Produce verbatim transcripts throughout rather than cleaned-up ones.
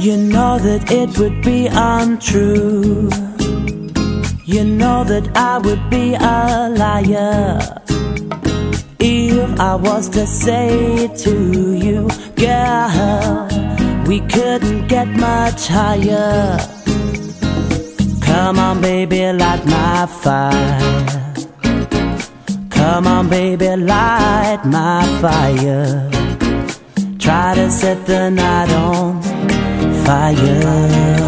You know that it would be untrue. You know that I would be a liar if I was to say to you, girl, we couldn't get much higher. Come on baby, light my fire. Come on baby, light my fire. Try to set the night on fire.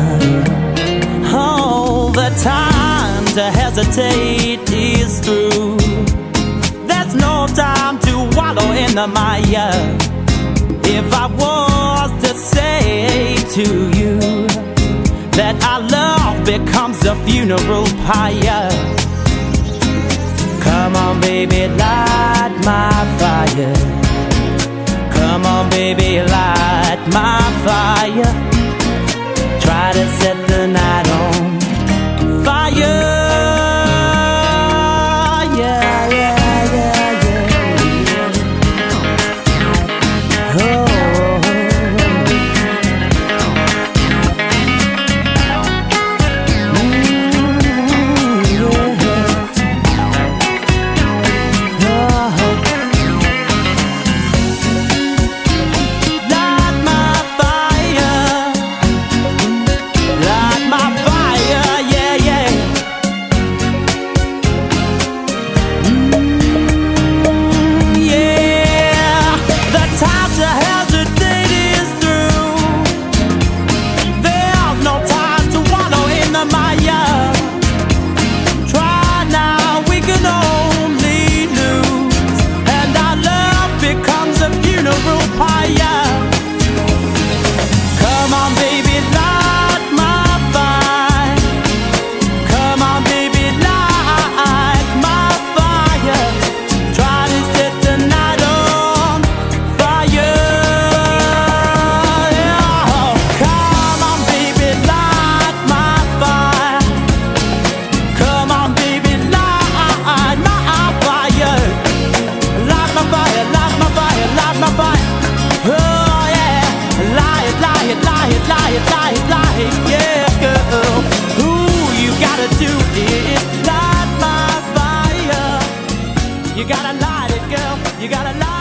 Oh, the time to hesitate is through. There's no time to wallow in the mire. If I was to say to you that our love becomes a funeral pyre, come on baby, light my fire. Come on baby, light my fire. Try to set the night on fire. Yeah, yeah, yeah, yeah. Oh, yeah, girl. Ooh, you gotta do it. Light my fire. You gotta light it, girl. You gotta light it.